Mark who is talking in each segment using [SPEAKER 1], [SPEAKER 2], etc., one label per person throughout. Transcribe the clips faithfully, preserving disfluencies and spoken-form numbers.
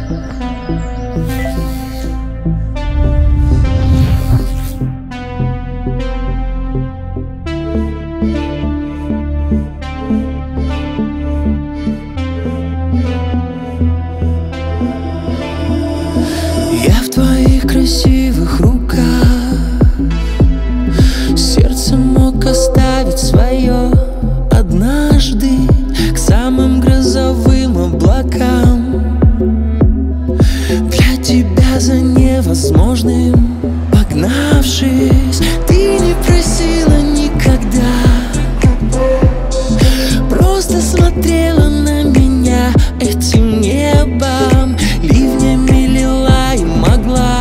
[SPEAKER 1] Я в твоих красивых руках, сердце мог оставить свое однажды к самым грозовым облакам. Для тебя за невозможным погнавшись, ты не просила никогда, просто смотрела на меня этим небом, ливнями лила и могла.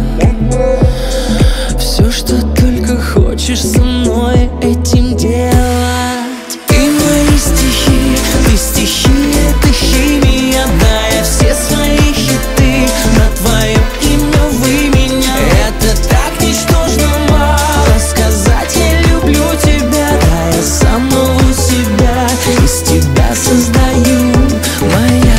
[SPEAKER 1] Все, что только хочешь со мной этим делать. Ты мои стихи, ты стихия, ты химия, да, я все свои хиты на твое имя, вы меня. Это так ничтожно мало сказать, я люблю тебя, да, я самого себя из тебя создаю, моя.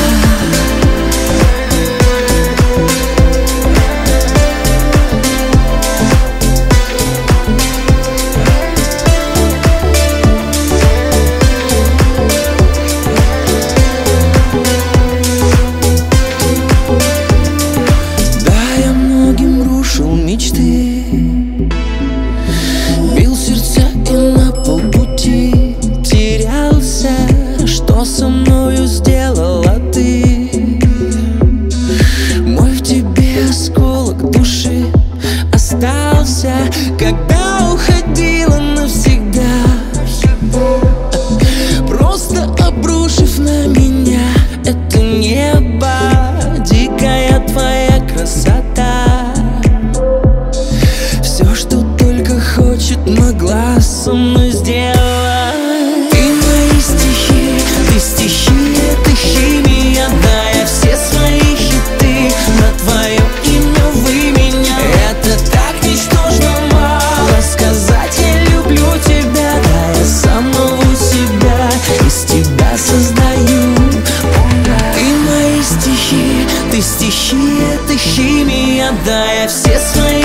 [SPEAKER 1] Мечты, бил сердца и на полпути терялся. Что со мною сделала ты? Мой в тебе осколок души остался, когда уходила навсегда, просто обрушив на меня это небо. Дикая твоя красота, хочет, могла со мной сделать. Ты мои стихи, ты стихия, ты химия, да, я все свои хиты на твое имя, вы меня. Это так ничтожно мало сказать, я люблю тебя, да, я самого себя из тебя создаю. Ты мои стихи, ты стихия, ты химия, да, я все свои